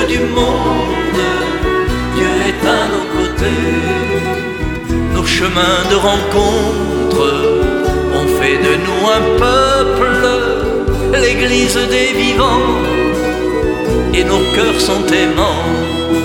du monde, Dieu est à nos côtés. Nos chemins de rencontre ont fait de nous un peuple, l'église des vivants, et nos cœurs sont aimants.